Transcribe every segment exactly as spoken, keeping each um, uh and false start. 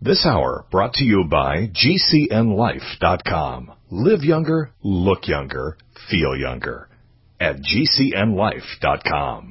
This hour brought to you by G C N life dot com. Live younger, look younger, feel younger. At G C N life dot com.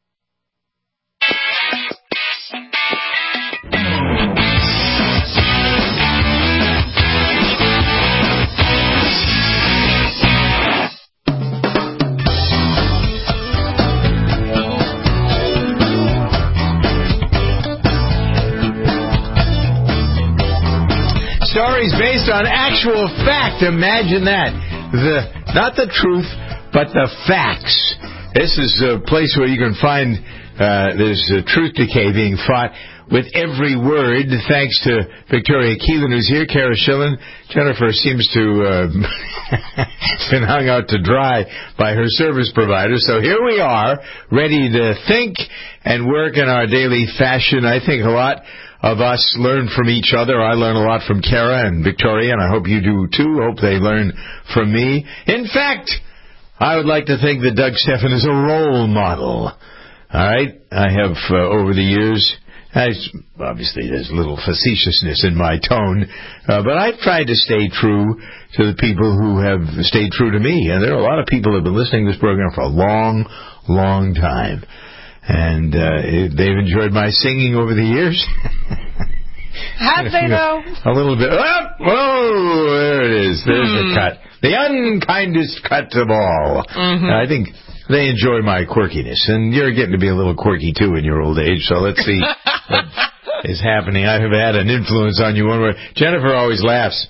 Stories based on actual fact. Imagine that. The not the truth, but the facts. This is a place where you can find uh, there's a truth decay being fought with every word. Thanks to Victoria Keelan, who's here, Kara Schillen. Jennifer seems to uh, been hung out to dry by her service provider. So here we are, ready to think and work in our daily fashion. I think a lot of us learn from each other. I learn a lot from Kara and Victoria, and I hope you do too. Hope they learn from me. In fact, I would like to think that Doug Stephan is a role model. All right? I have, uh, over the years, I, obviously there's a little facetiousness in my tone, uh, but I've tried to stay true to the people who have stayed true to me. And there are a lot of people who have been listening to this program for a long, long time. And uh, they've enjoyed my singing over the years. Have they, though? A little bit. Oh, whoa, there it is. There's hmm. the cut. The unkindest cut of all. Mm-hmm. I think they enjoy my quirkiness. And you're getting to be a little quirky, too, in your old age. So let's see what is happening. I have had an influence on you one way. Jennifer always laughs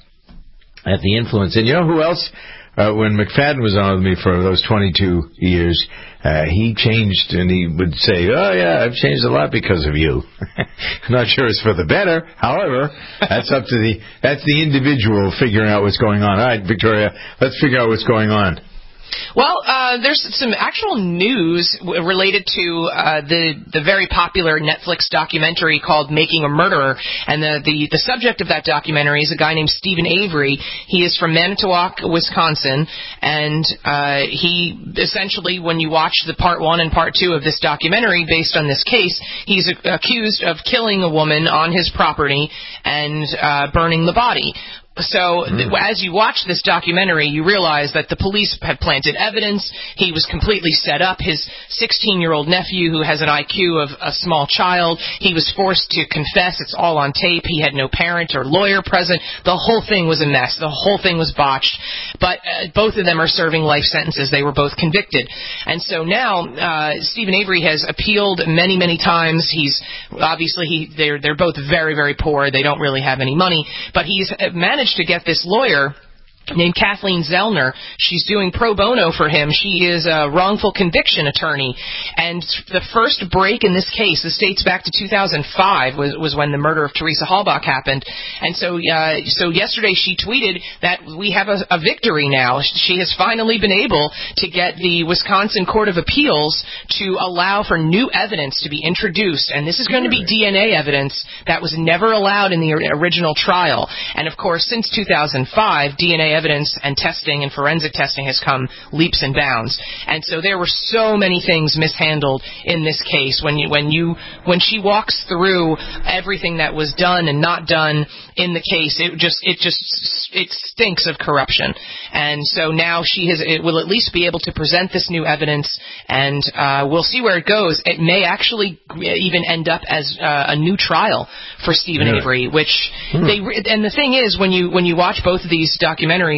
at the influence. And you know who else? Uh, when McFadden was on with me for those twenty-two years, uh, he changed, and he would say, oh, yeah, I've changed a lot because of you. I'm not sure it's for the better. However, that's up to the that's the individual figuring out what's going on. All right, Victoria, let's figure out what's going on. Well, uh, there's some actual news related to uh, the the very popular Netflix documentary called Making a Murderer, and the, the, the subject of that documentary is a guy named Stephen Avery. He is from Manitowoc, Wisconsin, and uh, he essentially, when you watch the part one and part two of this documentary based on this case, he's a- accused of killing a woman on his property and uh, burning the body. So th- as you watch this documentary, you realize that the police have planted evidence. He was completely set up. His sixteen-year-old nephew, who has an I Q of a small child, he was forced to confess. It's all on tape. He had no parent or lawyer present. The whole thing was a mess. The whole thing was botched. But uh, both of them are serving life sentences. They were both convicted. And so now uh, Stephen Avery has appealed many, many times. He's obviously he they're they're both very, very poor. They don't really have any money. But he's managed to get this lawyer named Kathleen Zellner. She's doing pro bono for him. She is a wrongful conviction attorney. And the first break in this case, this dates back to two thousand five, was, was when the murder of Teresa Halbach happened. And so uh, so yesterday she tweeted that we have a, a victory now. She has finally been able to get the Wisconsin Court of Appeals to allow for new evidence to be introduced. And this is going to be D N A evidence that was never allowed in the original trial. And, of course, since two thousand five, D N A evidence and testing and forensic testing has come leaps and bounds. And so there were so many things mishandled in this case. When you when you when she walks through everything that was done and not done in the case, it just it just it stinks of corruption. And so now she has it will at least be able to present this new evidence, and uh, we'll see where it goes. It may actually even end up as uh, a new trial for Stephen yeah. Avery, which hmm. they and the thing is, when you when you watch both of these documentaries,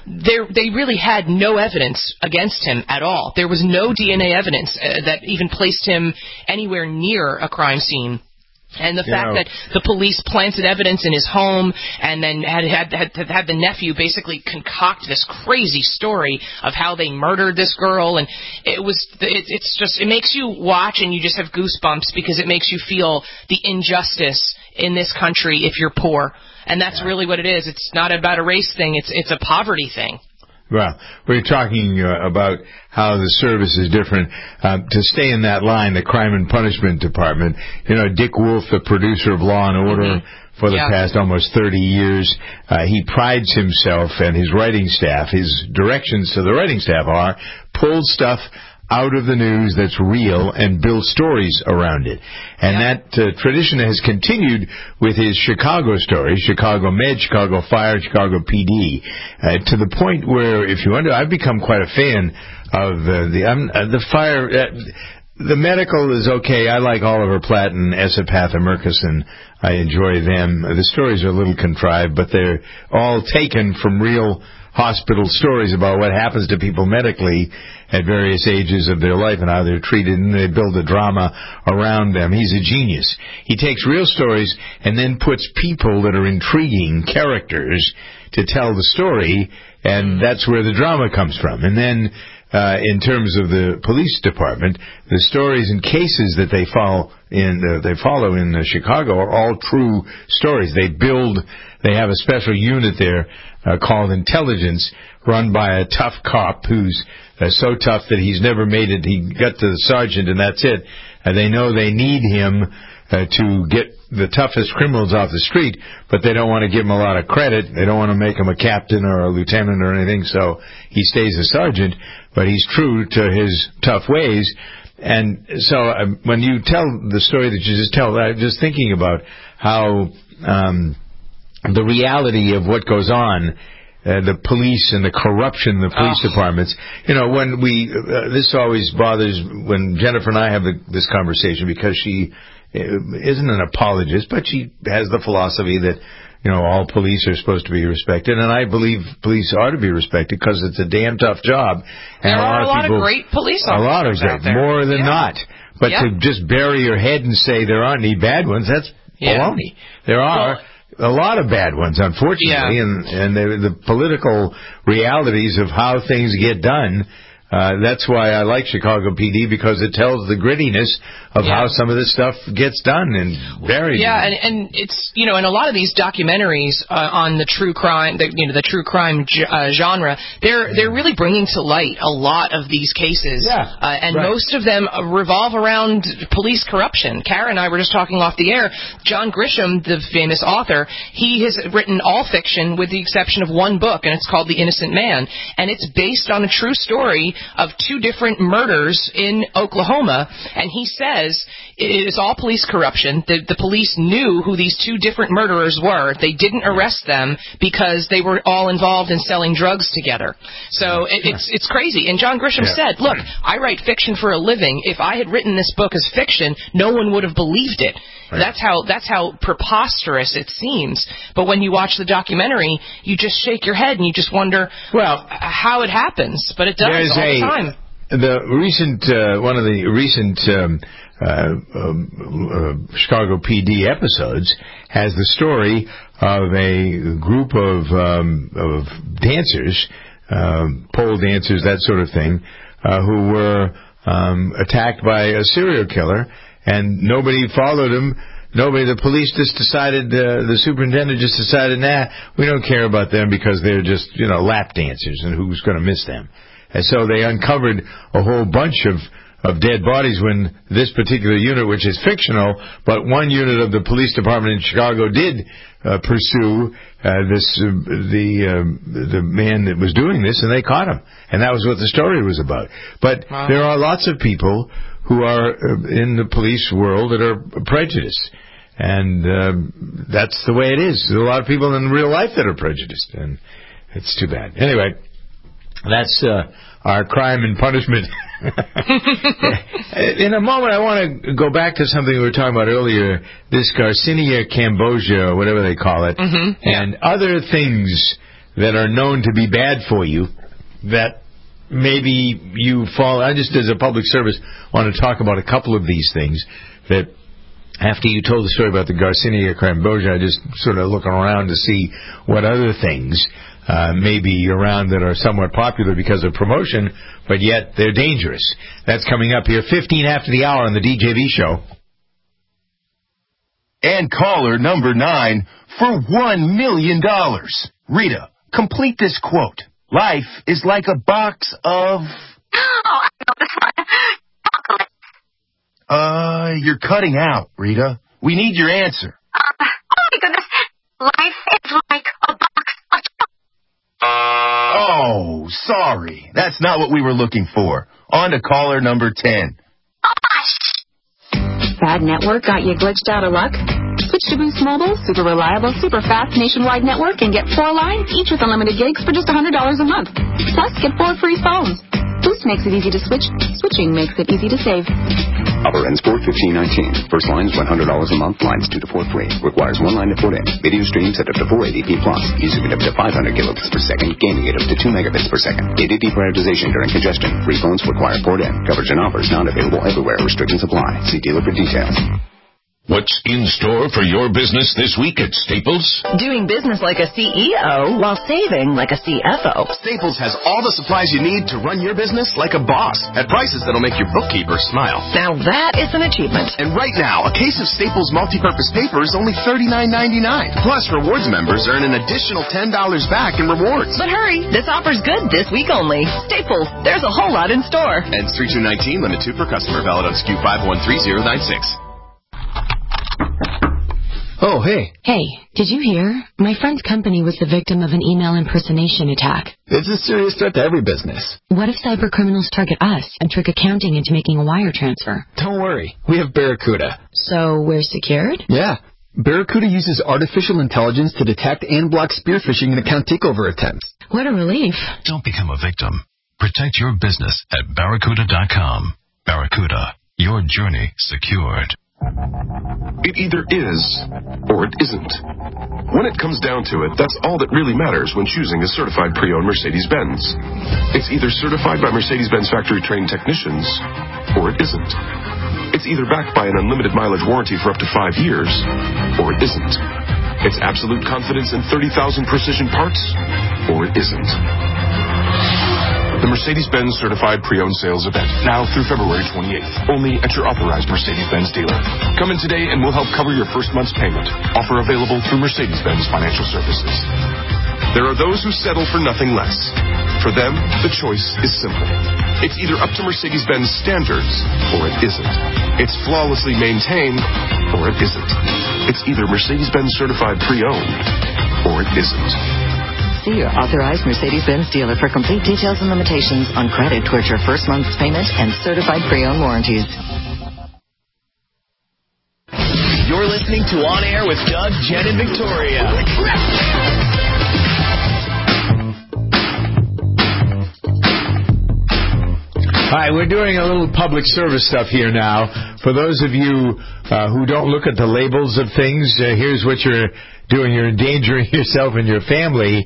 they really had no evidence against him at all. There was no D N A evidence uh, that even placed him anywhere near a crime scene. And the fact yeah. that the police planted evidence in his home and then had had, had had the nephew basically concoct this crazy story of how they murdered this girl, and it was it, it's just it makes you watch and you just have goosebumps because it makes you feel the injustice in this country if you're poor. And that's really what it is. It's not about a race thing. It's it's a poverty thing. Well, we're talking uh, about how the service is different. Uh, to stay in that line, the Crime and Punishment Department, you know, Dick Wolf, the producer of Law and Order mm-hmm. for the yeah. past almost thirty years, uh, he prides himself and his writing staff, his directions to the writing staff are, pull stuff out of the news that's real and build stories around it. And yeah. that uh, tradition has continued with his Chicago stories, Chicago Med, Chicago Fire, Chicago P D, uh, to the point where, if you wonder, I've become quite a fan of uh, the um, uh, the fire. Uh, the medical is okay. I like Oliver Platt and Asa Patha Murkison. I enjoy them. The stories are a little contrived, but they're all taken from real hospital stories about what happens to people medically at various ages of their life and how they're treated, and they build a drama around them. He's a genius. He takes real stories and then puts people that are intriguing characters to tell the story, and that's where the drama comes from. And then uh, in terms of the police department, the stories and cases that they follow in uh, they follow in uh, Chicago are all true stories. They build, they have a special unit there uh, called Intelligence, run by a tough cop who's uh, so tough that he's never made it. He got to the sergeant, and that's it. Uh, they know they need him uh, to get the toughest criminals off the street, but they don't want to give him a lot of credit. They don't want to make him a captain or a lieutenant or anything, so he stays a sergeant, but he's true to his tough ways. And so uh, when you tell the story that you just tell, I'm just thinking about how um, the reality of what goes on, uh, the police and the corruption in the police oh. departments. You know, when we, uh, this always bothers when Jennifer and I have the, this conversation, because she isn't an apologist, but she has the philosophy that, you know, all police are supposed to be respected, and I believe police are to be respected because it's a damn tough job. And there a are lot a lot of, people, of great police officers a lot of out there. More than yeah. not. But yeah. to just bury your head and say there aren't any bad ones, that's yeah. baloney. There are well, a lot of bad ones, unfortunately, yeah. and, and the, the political realities of how things get done. Uh, that's why I like Chicago P D, because it tells the grittiness of yeah. how some of this stuff gets done, and very yeah, and, and it's, you know, in a lot of these documentaries uh, on the true crime, the, you know, the true crime g- uh, genre, they're they're really bringing to light a lot of these cases, yeah, uh, and right. most of them revolve around police corruption. Kara and I were just talking off the air. John Grisham, the famous author, he has written all fiction with the exception of one book, and it's called The Innocent Man, and it's based on a true story of two different murders in Oklahoma, and he says it is all police corruption. The, the police knew who these two different murderers were. They didn't arrest them because they were all involved in selling drugs together. So it, it's it's crazy. And John Grisham yeah. said, look, I write fiction for a living. If I had written this book as fiction, no one would have believed it. Right. That's how that's how preposterous it seems. But when you watch the documentary, you just shake your head and you just wonder, well, how it happens. But it does all the a, time. The recent uh, one of the recent um, uh, um, uh, Chicago P D episodes has the story of a group of um, of dancers, um, pole dancers, that sort of thing, uh, who were um, attacked by a serial killer. And nobody followed him. Nobody, the police just decided, uh, the superintendent just decided, nah, we don't care about them because they're just, you know, lap dancers, and who's going to miss them? And so they uncovered a whole bunch of, of dead bodies when this particular unit, which is fictional, but one unit of the police department in Chicago did uh, pursue uh, this uh, the uh, the man that was doing this, and they caught him. And that was what the story was about. But wow. there are lots of people who are in the police world that are prejudiced. And um, that's the way it is. There's a lot of people in real life that are prejudiced, and it's too bad. Anyway, that's uh, our crime and punishment. In a moment, I want to go back to something we were talking about earlier, this Garcinia cambogia, or whatever they call it, mm-hmm. and yeah. other things that are known to be bad for you that maybe you fall. I just, as a public service, want to talk about a couple of these things that, after you told the story about the Garcinia cambogia, I just sort of looking around to see what other things uh, may be around that are somewhat popular because of promotion, but yet they're dangerous. That's coming up here, fifteen after the hour on the D J V Show. And caller number nine for one million dollars. Rita, complete this quote. Life is like a box of... Oh, I know this one. Chocolate. Uh, you're cutting out, Rita. We need your answer. Uh, oh, my goodness. Life is like a box of chocolate. Oh, sorry. That's That's not what we were looking for. On to caller number ten. Bad network got you glitched out of luck? Switch to Boost Mobile, super reliable, super fast nationwide network, and get four lines, each with unlimited gigs for just one hundred dollars a month. Plus, get four free phones. Boost makes it easy to switch. Switching makes it easy to save. Offer ends four fifteen nineteen. First line is one hundred dollars a month. Lines two to four free. Requires one line to put in. Video streams at up to four eighty p plus. Music at up to five hundred kilobits per second. Gaming at up to two megabits per second. A D P prioritization during congestion. Free phones require port in. Coverage and offers not available everywhere. Restrictions apply. See dealer for details. What's in store for your business this week at Staples? Doing business like a C E O while saving like a C F O. Staples has all the supplies you need to run your business like a boss at prices that'll make your bookkeeper smile. Now that is an achievement. And right now, a case of Staples multi-purpose paper is only thirty-nine ninety-nine. Plus, rewards members earn an additional ten dollars back in rewards. But hurry, this offer's good this week only. Staples, there's a whole lot in store. Ends three two nineteen, limit two per customer, valid on S K U five one three zero nine six. Oh, hey. Hey, did you hear? My friend's company was the victim of an email impersonation attack. It's a serious threat to every business. What if cyber criminals target us and trick accounting into making a wire transfer? Don't worry. We have Barracuda. So we're secured? Yeah. Barracuda uses artificial intelligence to detect and block spear phishing and account takeover attempts. What a relief. Don't become a victim. Protect your business at barracuda dot com. Barracuda, your journey secured. It either is or it isn't. When it comes down to it, that's all that really matters when choosing a certified pre-owned Mercedes-Benz. It's either certified by Mercedes-Benz factory-trained technicians or it isn't. It's either backed by an unlimited mileage warranty for up to five years or it isn't. It's absolute confidence in thirty thousand precision parts or it isn't. The Mercedes-Benz Certified Pre-Owned Sales Event, now through February twenty-eighth, only at your authorized Mercedes-Benz dealer. Come in today and we'll help cover your first month's payment. Offer available through Mercedes-Benz Financial Services. There are those who settle for nothing less. For them, the choice is simple. It's either up to Mercedes-Benz standards or it isn't. It's flawlessly maintained or it isn't. It's either Mercedes-Benz Certified Pre-Owned or it isn't. See your authorized Mercedes-Benz dealer for complete details and limitations on credit towards your first month's payment and certified pre-owned warranties. You're listening to On Air with Doug, Jen, and Victoria. All right, we're doing a little public service stuff here now. For those of you uh, who don't look at the labels of things, uh, here's what you're doing. You're endangering yourself and your family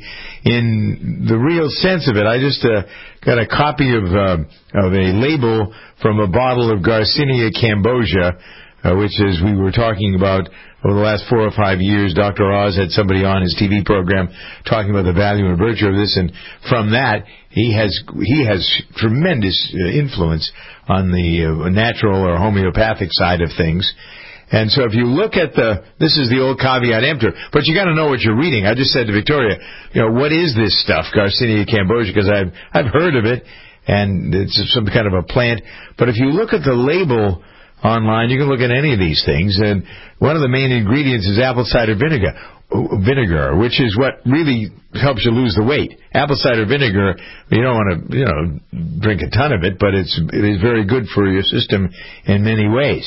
in the real sense of it. I just uh, got a copy of uh, of a label from a bottle of Garcinia Cambogia, uh, which, as we were talking about over the last four or five years, Doctor Oz had somebody on his T V program talking about the value and virtue of this, and from that, he has he has tremendous influence on the uh, natural or homeopathic side of things. And so if you look at the, this is the old caveat emptor, but you got to know what you're reading. I just said to Victoria, you know, what is this stuff, Garcinia Cambogia? Because I've I've heard of it, and it's some kind of a plant. But if you look at the label online, you can look at any of these things, and one of the main ingredients is apple cider vinegar, vinegar, which is what really helps you lose the weight. Apple cider vinegar, you don't want to, you know, drink a ton of it, but it's it is very good for your system in many ways.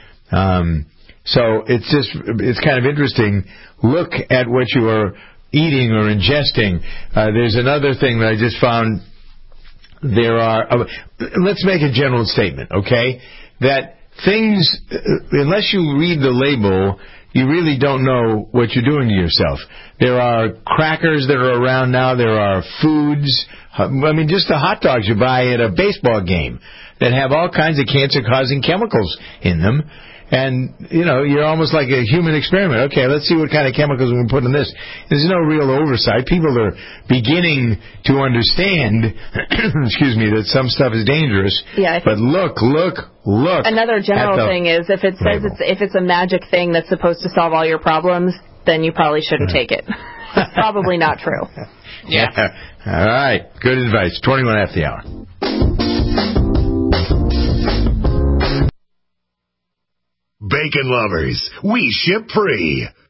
Um, so it's just, it's kind of interesting. Look at what you are eating or ingesting. Uh, there's another thing that I just found. There are, uh, let's make a general statement, okay? That things, uh, unless you read the label, you really don't know what you're doing to yourself. There are crackers that are around now. There are foods. I mean, just the hot dogs you buy at a baseball game that have all kinds of cancer-causing chemicals in them. And, you know, you're almost like a human experiment. Okay, let's see what kind of chemicals we can put in this. There's no real oversight. People are beginning to understand, excuse me, that some stuff is dangerous. Yeah, but look, look, look. Another general thing is if it says label. it's if it's a magic thing that's supposed to solve all your problems, then you probably shouldn't take it. Probably not true. Yeah. All right. Good advice. twenty-one after the hour. Bacon lovers, we ship free.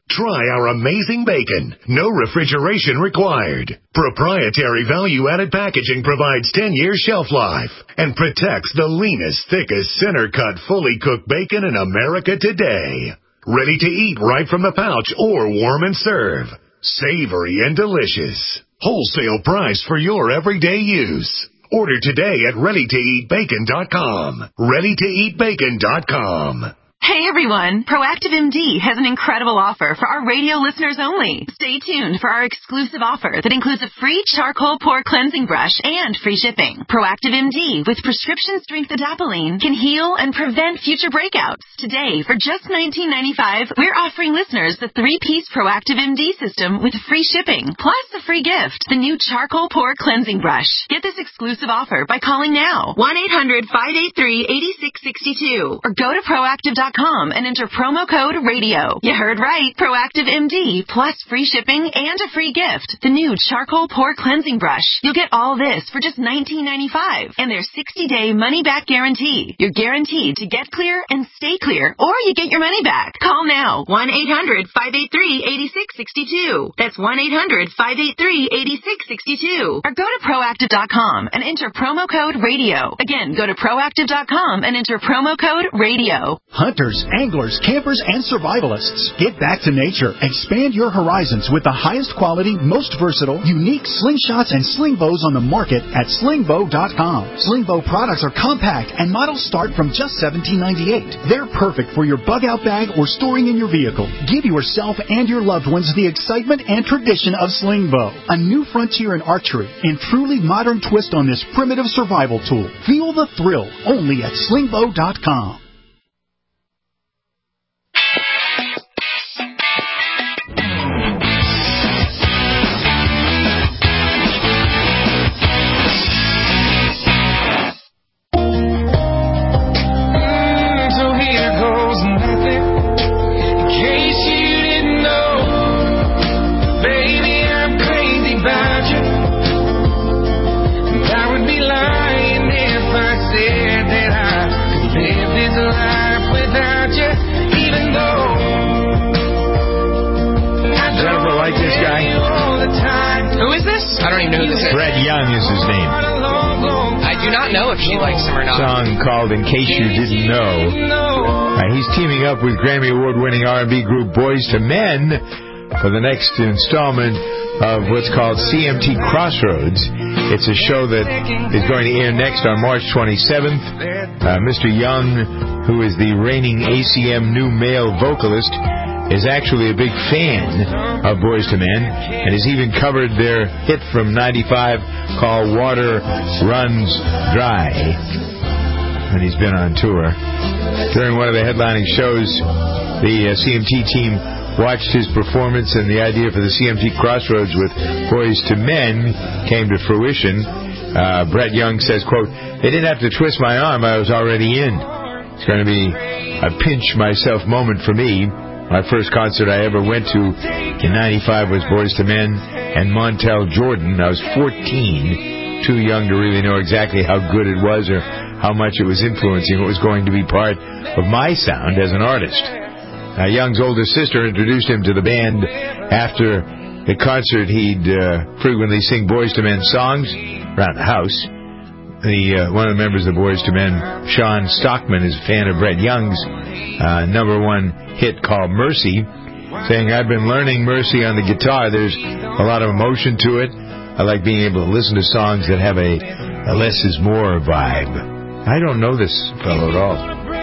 Try our amazing bacon. No refrigeration required. Proprietary value-added packaging provides ten years shelf life and protects the leanest, thickest, center-cut, fully cooked bacon in America today. Ready to eat right from the pouch or warm and serve. Savory and delicious. Wholesale price for your everyday use. Order today at ready to eat bacon dot com. ready to eat bacon dot com. Hey everyone, Proactive M D has an incredible offer for our radio listeners only. Stay tuned for our exclusive offer that includes a free charcoal pore cleansing brush and free shipping. Proactive M D with prescription strength adapalene can heal and prevent future breakouts. Today, for just nineteen ninety-five dollars, we're offering listeners the three-piece Proactive M D system with free shipping, plus a free gift, the new charcoal pore cleansing brush. Get this exclusive offer by calling now, one eight hundred, five eight three, eight six six two, or go to proactive dot com and enter promo code radio. You heard right. Proactive M D plus free shipping and a free gift. The new charcoal pore cleansing brush. You'll get all this for just nineteen ninety-five dollars and their sixty-day money-back guarantee. You're guaranteed to get clear and stay clear, or you get your money back. Call now. one eight hundred, five eight three, eight six six two. That's one eight hundred, five eight three, eight six six two. Or go to proactive dot com and enter promo code radio. Again, go to proactive dot com and enter promo code radio. Hunters, anglers, campers, and survivalists. Get back to nature. Expand your horizons with the highest quality, most versatile, unique slingshots and sling bows on the market at sling bow dot com. Sling bow products are compact and models start from just seventeen ninety-eight. They're perfect for your bug out bag or storing in your vehicle. Give yourself and your loved ones the excitement and tradition of sling bow. A new frontier in archery and truly modern twist on this primitive survival tool. Feel the thrill only at sling bow dot com. Who is this? I don't even know who this is. Brett Young is his name. I do not know if she likes him or not. Song called In Case You Didn't Know. Uh, he's teaming up with Grammy Award-winning R and B group Boys to Men for the next installment of what's called C M T Crossroads. It's a show that is going to air next on March twenty-seventh. Uh, Mister Young, who is the reigning A C M new male vocalist, is actually a big fan of Boys to Men and has even covered their hit from ninety-five called Water Runs Dry when he's been on tour. During one of the headlining shows, the uh, C M T team watched his performance, and the idea for the C M T Crossroads with Boys to Men came to fruition. Uh, Brett Young says, quote, "They didn't have to twist my arm, I was already in. It's going to be a pinch myself moment for me. My first concert I ever went to in ninety-five was Boys to Men and Montel Jordan. I was fourteen, too young to really know exactly how good it was or how much it was influencing what was going to be part of my sound as an artist." Uh, Young's older sister introduced him to the band. After the concert, he'd uh, frequently sing Boys to Men songs around the house. The uh, one of the members of the Boys to Men, Sean Stockman, is a fan of Brett Young's uh, number one hit called Mercy, saying, "I've been learning Mercy on the guitar. There's a lot of emotion to it. I like being able to listen to songs that have a, a less is more vibe." I don't know this fellow at all.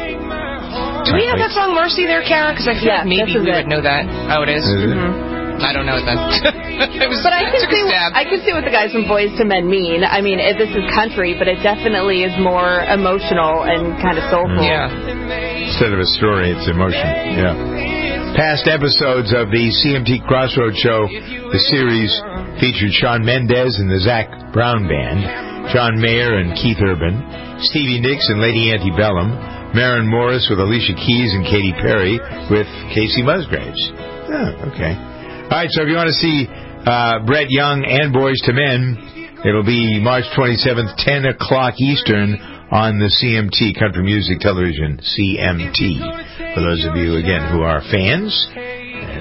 Do we have that song Mercy there, Kara? Because I feel yeah, like maybe we it. would know that. Oh, it is? Is mm-hmm. it? I don't know that. It was, but I can, see, I can see what the guys from Boys to Men mean. I mean, it, this is country, but it definitely is more emotional and kind of soulful. Yeah. Instead of a story, it's emotion. Yeah. Past episodes of the C M T Crossroads show, the series featured Shawn Mendes and the Zac Brown Band, John Mayer and Keith Urban, Stevie Nicks and Lady Antebellum, Maren Morris with Alicia Keys and Katy Perry with Casey Musgraves. Oh, okay. All right, so if you want to see uh, Brett Young and Boys to Men, it'll be March twenty-seventh, ten o'clock Eastern on the C M T, Country Music Television, C M T. For those of you, again, who are fans and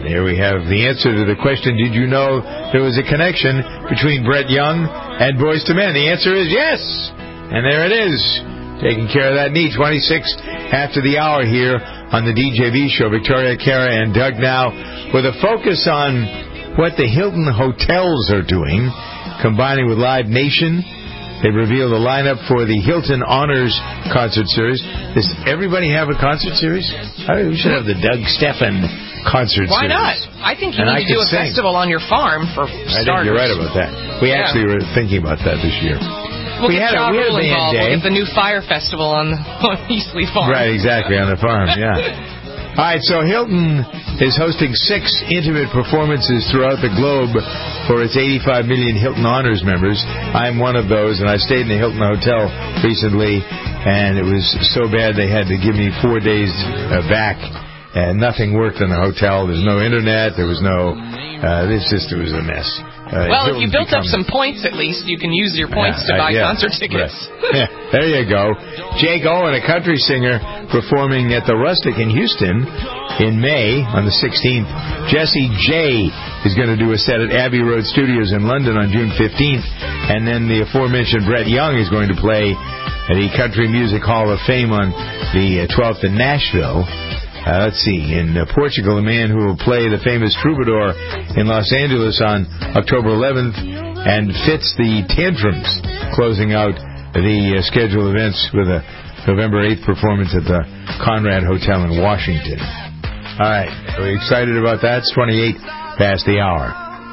And there we have the answer to the question, did you know there was a connection between Brett Young and Boyz two Men? The answer is yes. And there it is. Taking care of that need. twenty-six after the hour here on the D J V show. Victoria, Kara, and Doug now with a focus on what the Hilton hotels are doing, combining with Live Nation. They revealed the lineup for the Hilton Honors concert series. Does everybody have a concert series? I mean, we should have the Doug Stephan concert Why series. not? I think you And need I to do a sing. festival on your farm for I starters. think you're right about that. We Yeah. actually were thinking about that this year. We'll we get had a, Ja we had a Rule band involved. day. We'll get the new Fire Festival on, on Eastleigh Farm. Right, exactly, on the farm, yeah. All right, so Hilton is hosting six intimate performances throughout the globe for its eighty-five million Hilton Honors members. I'm one of those, and I stayed in the Hilton Hotel recently, and it was so bad they had to give me four days uh, back, and nothing worked in the hotel. There's no internet. There was no... Uh, this just it was a mess. Uh, Well, if you Hilton's built up become- some points, at least, you can use your points Yeah, to uh, buy yeah, concert tickets. right. Yeah, there you go. Jake Owen, a country singer, performing at the Rustic in Houston in May on the sixteenth. Jessie J is going to do a set at Abbey Road Studios in London on June fifteenth. And then the aforementioned Brett Young is going to play at the Country Music Hall of Fame on the twelfth in Nashville. Uh, let's see, in uh, Portugal, a man who will play the famous Troubadour in Los Angeles on October eleventh, and fits the Tantrums, closing out the uh, scheduled events with a November eighth performance at the Conrad Hotel in Washington. All right, are we excited about that? It's twenty-eight past the hour.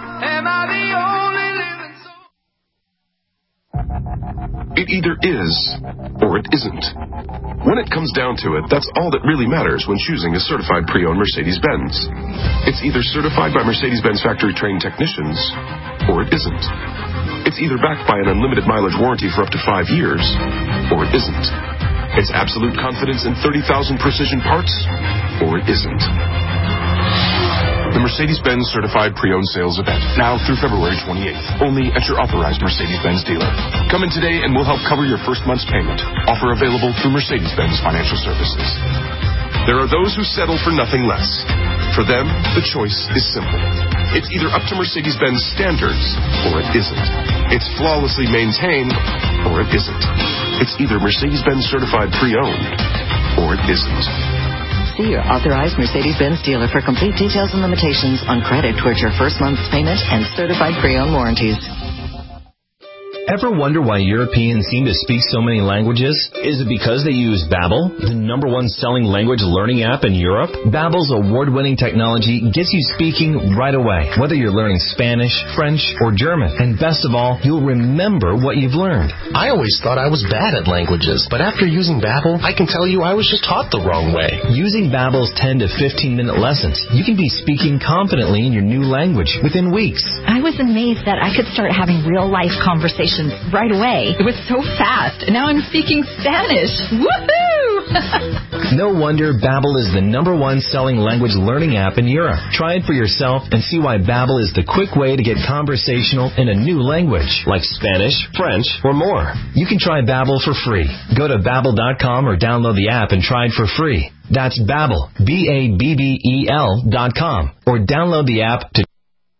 It either is or it isn't. When it comes down to it, that's all that really matters when choosing a certified pre-owned Mercedes-Benz. It's either certified by Mercedes-Benz factory-trained technicians or it isn't. It's either backed by an unlimited mileage warranty for up to five years or it isn't. It's absolute confidence in thirty thousand precision parts or it isn't. The Mercedes-Benz Certified Pre-Owned Sales Event, now through February twenty-eighth, only at your authorized Mercedes-Benz dealer. Come in today and we'll help cover your first month's payment. Offer available through Mercedes-Benz Financial Services. There are those who settle for nothing less. For them, the choice is simple. It's either up to Mercedes-Benz standards or it isn't. It's flawlessly maintained or it isn't. It's either Mercedes-Benz Certified Pre-Owned or it isn't. See your authorized Mercedes-Benz dealer for complete details and limitations on credit towards your first month's payment and certified pre-owned warranties. Ever wonder why Europeans seem to speak so many languages? Is it because they use Babbel, the number one selling language learning app in Europe? Babbel's award-winning technology gets you speaking right away, whether you're learning Spanish, French, or German. And best of all, you'll remember what you've learned. I always thought I was bad at languages, but after using Babbel, I can tell you I was just taught the wrong way. Using Babbel's ten to fifteen minute lessons, you can be speaking confidently in your new language within weeks. I was amazed that I could start having real-life conversations right away. It was so fast. And now I'm speaking Spanish. Woohoo! No wonder Babbel is the number one selling language learning app in Europe. Try it for yourself and see why Babbel is the quick way to get conversational in a new language, like Spanish, French, or more. You can try Babbel for free. Go to Babbel dot com or download the app and try it for free. That's Babbel, B A B B E L dot com, or download the app to...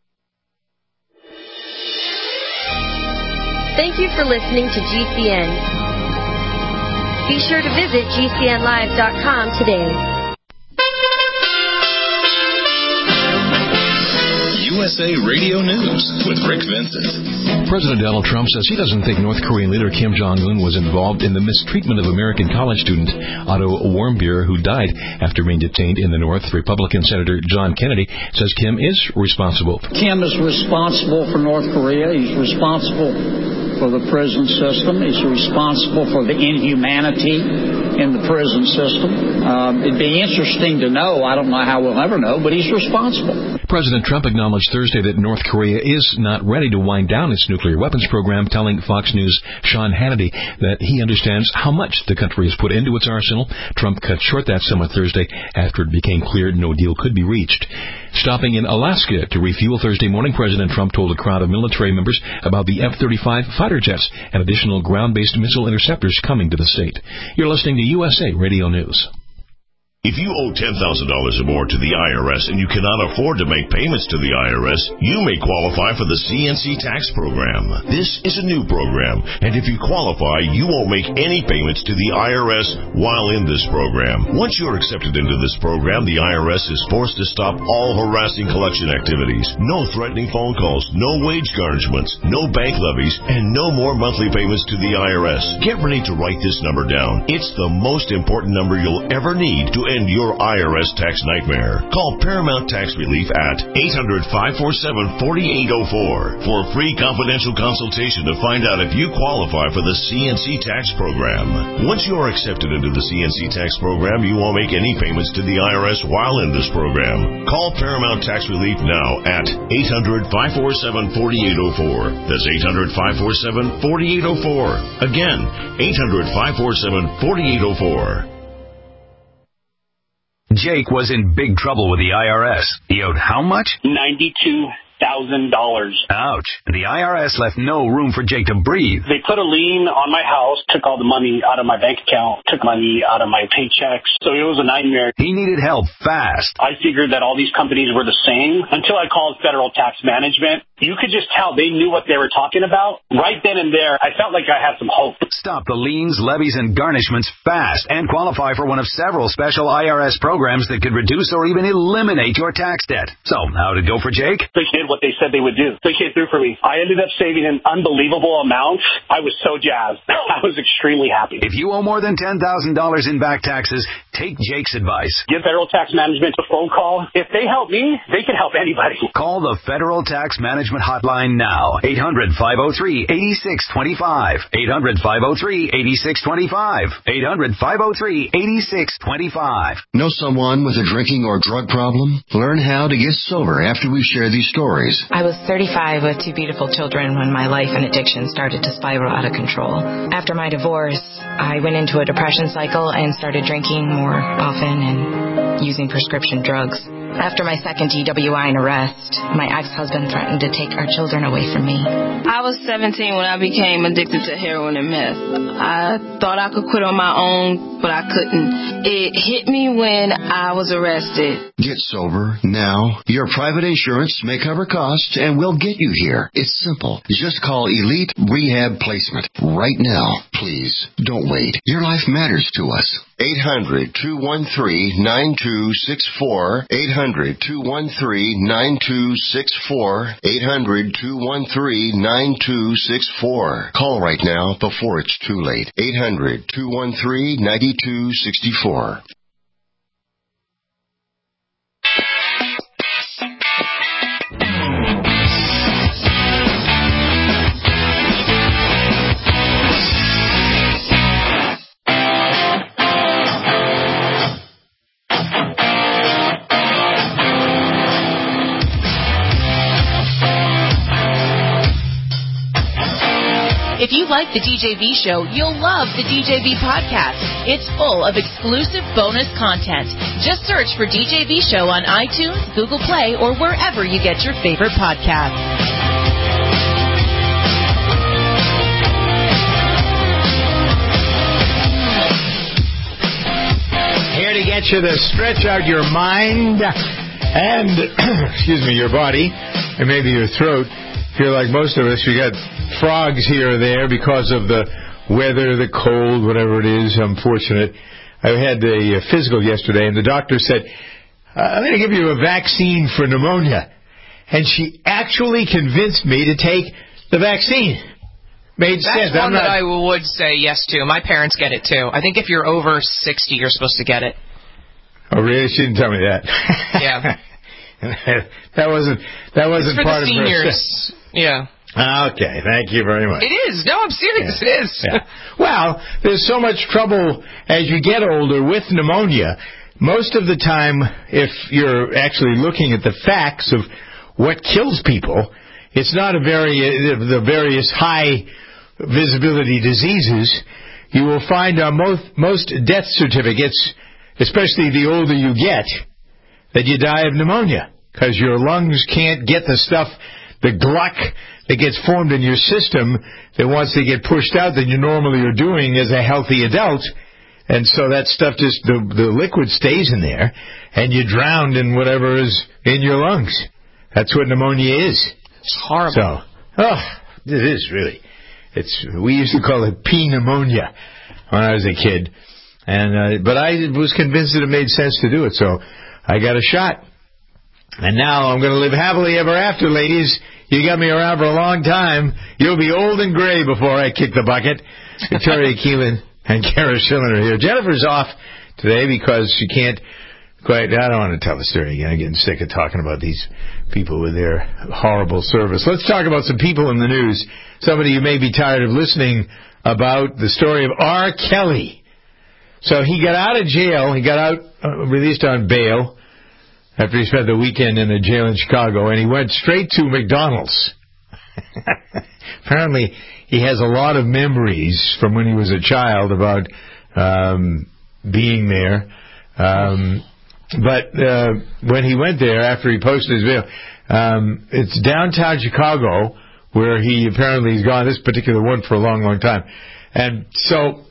Thank you for listening to G C N. Be sure to visit G C N live dot com today. U S A Radio News with Rick Vincent. President Donald Trump says he doesn't think North Korean leader Kim Jong-un was involved in the mistreatment of American college student Otto Warmbier, who died after being detained in the North. Republican Senator John Kennedy says Kim is responsible. Kim is responsible for North Korea. He's responsible for the prison system. He's responsible for the inhumanity in the prison system. Um, it'd be interesting to know. I don't know how we'll ever know, but he's responsible. President Trump acknowledged Thursday that North Korea is not ready to wind down its nuclear weapons program, telling Fox News' Sean Hannity that he understands how much the country has put into its arsenal. Trump cut short that summit Thursday after it became clear no deal could be reached. Stopping in Alaska to refuel Thursday morning, President Trump told a crowd of military members about the F thirty-five fighter jets and additional ground-based missile interceptors coming to the state. You're listening to U S A Radio News. If you owe ten thousand dollars or more to the I R S and you cannot afford to make payments to the I R S, you may qualify for the C N C tax program. This is a new program, and if you qualify, you won't make any payments to the I R S while in this program. Once you're accepted into this program, the I R S is forced to stop all harassing collection activities. No threatening phone calls, no wage garnishments, no bank levies, and no more monthly payments to the I R S. Get ready to write this number down. It's the most important number you'll ever need to end your I R S tax nightmare. Call Paramount Tax Relief at eight hundred, five four seven, four eight zero four for a free confidential consultation to find out if you qualify for the C N C tax program. Once you are accepted into the C N C tax program, you won't make any payments to the I R S while in this program. Call Paramount Tax Relief now at eight hundred, five four seven, four eight zero four. That's eight hundred, five four seven, four eight zero four. Again, eight hundred, five four seven, four eight zero four. Jake was in big trouble with the I R S. He owed how much? ninety-two thousand dollars. Ouch. And the I R S left no room for Jake to breathe. They put a lien on my house, took all the money out of my bank account, took money out of my paychecks. So it was a nightmare. He needed help fast. I figured that all these companies were the same until I called Federal Tax Management. You could just tell they knew what they were talking about. Right then and there, I felt like I had some hope. Stop the liens, levies, and garnishments fast and qualify for one of several special I R S programs that could reduce or even eliminate your tax debt. So, how'd it go for Jake? They did what they said they would do. They came through for me. I ended up saving an unbelievable amount. I was so jazzed. I was extremely happy. If you owe more than ten thousand dollars in back taxes, take Jake's advice. Give Federal Tax Management a phone call. If they help me, they can help anybody. Call the Federal Tax Management Hotline now. eight hundred, five oh three, eight six two five. eight hundred, five oh three, eight six two five. eight hundred, five oh three, eight six two five. Know someone with a drinking or drug problem? Learn how to get sober after we share these stories. I was thirty-five with two beautiful children when my life and addiction started to spiral out of control. After my divorce, I went into a depression cycle and started drinking more often and using prescription drugs. After my second D W I and arrest, my ex-husband threatened to take our children away from me. I was seventeen when I became addicted to heroin and meth. I thought I could quit on my own, but I couldn't. It hit me when I was arrested. Get sober now. Your private insurance may cover costs and we'll get you here. It's simple. Just call Elite Rehab Placement right now. Please, don't wait. Your life matters to us. eight hundred, two one three, nine two six four. eight hundred, two one three, nine two six four. eight hundred, two one three, nine two six four. Call right now before it's too late. eight hundred, two one three, nine two six four. If you like the D J V show, you'll love the D J V podcast. It's full of exclusive bonus content. Just search for D J V show on iTunes, Google Play, or wherever you get your favorite podcasts. Here to get you to stretch out your mind and, excuse me, your body and maybe your throat. If you're like most of us, you got frogs here or there because of the weather, the cold, whatever it is. Unfortunate. I had a physical yesterday, and the doctor said, uh, I'm going to give you a vaccine for pneumonia. And she actually convinced me to take the vaccine. Made That's sense. one I'm not... that I would say yes to. My parents get it, too. I think if you're over sixty, you're supposed to get it. Oh, really? She didn't tell me that. Yeah. that wasn't that wasn't it's for part the of her. Seniors. Yeah. Okay, thank you very much. It is. No, I'm serious. Yeah. It is. Yeah. Well, there's so much trouble as you get older with pneumonia. Most of the time, if you're actually looking at the facts of what kills people, it's not a very the various high visibility diseases. You will find on most most death certificates, especially the older you get, that you die of pneumonia because your lungs can't get the stuff, the gluck that gets formed in your system that once they get pushed out that you normally are doing as a healthy adult, And so that stuff just, the, the liquid stays in there, and you drown in whatever is in your lungs. That's what pneumonia is. It's horrible. So, oh, it is really. It's, we used to call it pea pneumonia when I was a kid. And, uh, but I was convinced that it made sense to do it, so I got a shot. And now I'm going to live happily ever after, ladies. You got me around for a long time. You'll be old and gray before I kick the bucket. Victoria Keelan and Kara Schillen are here. Jennifer's off today because she can't quite... I don't want to tell the story again. I'm getting sick of talking about these people with their horrible service. Let's talk about some people in the news. Somebody you may be tired of listening about, the story of R. Kelly. So he got out of jail. He got out, uh, released on bail after he spent the weekend in a jail in Chicago, and he went straight to McDonald's. Apparently, he has a lot of memories from when he was a child about um, being there. Um, but uh, when he went there, after he posted his bail, um, it's downtown Chicago, where he apparently has gone, this particular one, for a long, long time. And so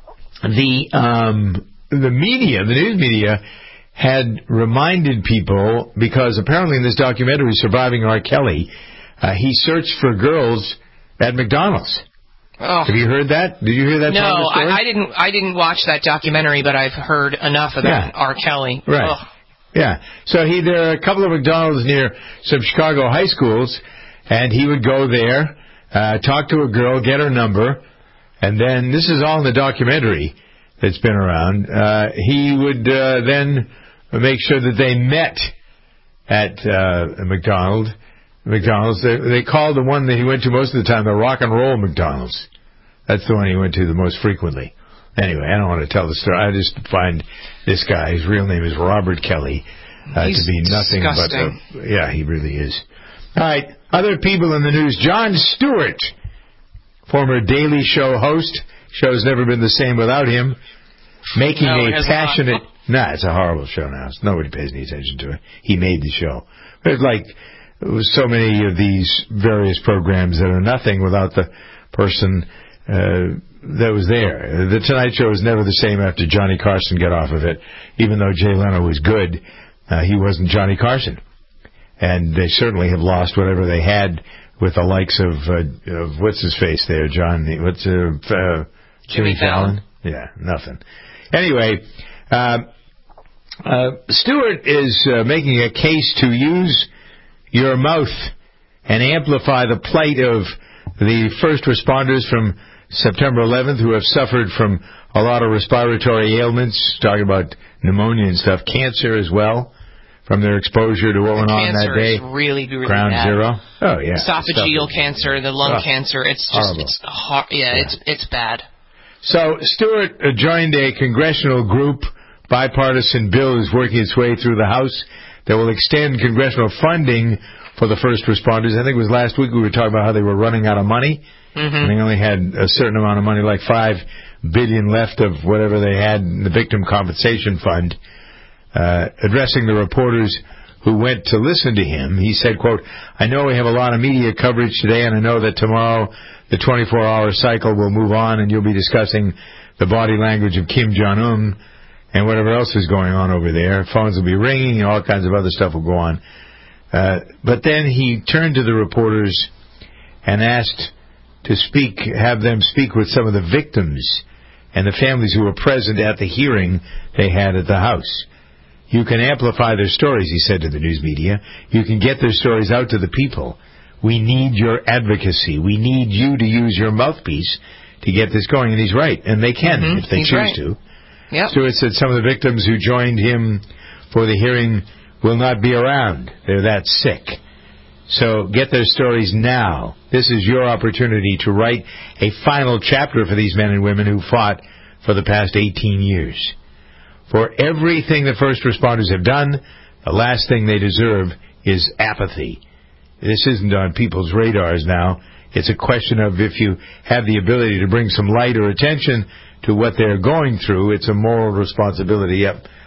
the um, the media, the news media, had reminded people, because apparently in this documentary, Surviving R. Kelly, uh, he searched for girls at McDonald's. Oh. Have you heard that? Did you hear that? No, part of the story? I, I didn't. I didn't watch that documentary, but I've heard enough of Yeah. that R. Kelly. Right. Ugh. Yeah. So he there are a couple of McDonald's near some Chicago high schools, and he would go there, uh, talk to a girl, get her number, and then this is all in the documentary that's been around. Uh, he would uh, then make sure that they met at uh, McDonald's. McDonald's. They, they called the one that he went to most of the time the Rock and Roll McDonald's. That's the one he went to the most frequently. Anyway, I don't want to tell the story. I just find this guy, his real name is Robert Kelly, uh, to be nothing disgusting. but a, yeah, he really is. All right, other people in the news. Jon Stewart, former Daily Show host. Show's never been the same without him. Making No, it a has passionate... Nah, it's a horrible show now. Nobody pays any attention to it. He made the show. There's like so many of these various programs that are nothing without the person uh, that was there. The Tonight Show was never the same after Johnny Carson got off of it. Even though Jay Leno was good, uh, he wasn't Johnny Carson. And they certainly have lost whatever they had with the likes of, uh, of what's his face there, John, what's uh, uh, Jimmy, Jimmy Fallon? Fallon? Yeah, nothing. Anyway, uh, uh, Stewart is uh, making a case to use your mouth and amplify the plight of the first responders from September eleventh who have suffered from a lot of respiratory ailments, talking about pneumonia and stuff, cancer as well, from their exposure to what the went on that day. Cancer is really, really Ground bad. zero. Oh, yeah. Esophageal cancer, the lung oh, cancer. It's just, horrible. it's hor- yeah, yeah, it's it's bad. So Stewart uh, joined a congressional group, bipartisan bill is working its way through the House that will extend congressional funding for the first responders. I think it was last week we were talking about how they were running out of money. Mm-hmm. And they only had a certain amount of money, like five billion left of whatever they had in the Victim Compensation Fund. Uh, addressing the reporters who went to listen to him, he said, quote, "I know we have a lot of media coverage today, and I know that tomorrow the twenty-four hour cycle will move on, and you'll be discussing the body language of Kim Jong-un and whatever else is going on over there. Phones will be ringing, and all kinds of other stuff will go on." Uh, but then he turned to the reporters and asked to speak, have them speak with some of the victims and the families who were present at the hearing they had at the House. You can amplify their stories, he said to the news media. You can get their stories out to the people. We need your advocacy. We need you to use your mouthpiece to get this going. And he's right. And they can, mm-hmm. if they he's choose right. to. Yep. Stewart said some of the victims who joined him for the hearing will not be around. They're that sick. So get their stories now. This is your opportunity to write a final chapter for these men and women who fought for the past eighteen years. For everything the first responders have done, the last thing they deserve is apathy. This isn't on people's radars now. It's a question of if you have the ability to bring some light or attention to what they're going through, it's a moral responsibility. Yep,